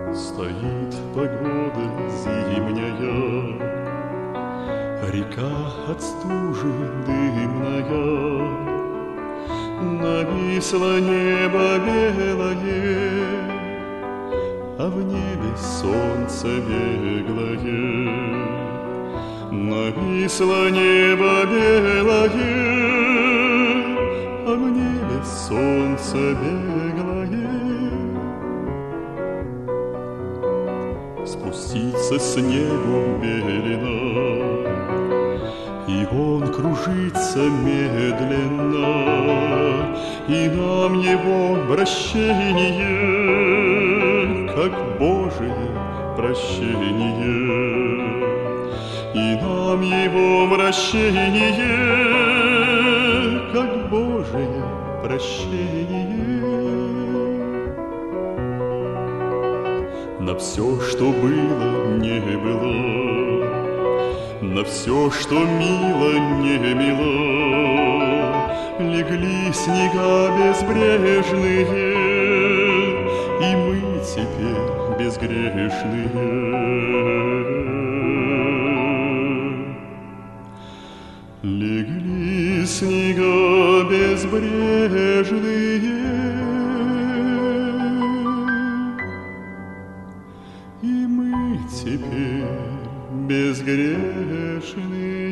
Стоит погода зимняя, река от стужи дымная, нависло небо белое, а в небе солнце беглое. Нависло небо белое, а в небе солнце беглое. Спуститься с неба белена, и он кружится медленно, и нам его вращение, как Божие прощение. И нам его вращение, как Божие прощение. На все, что было, не было, на все, что мило, не мило, легли снега безбрежные, и мы теперь безгрешные. Легли снега безбрежные, и мы теперь безгрешные.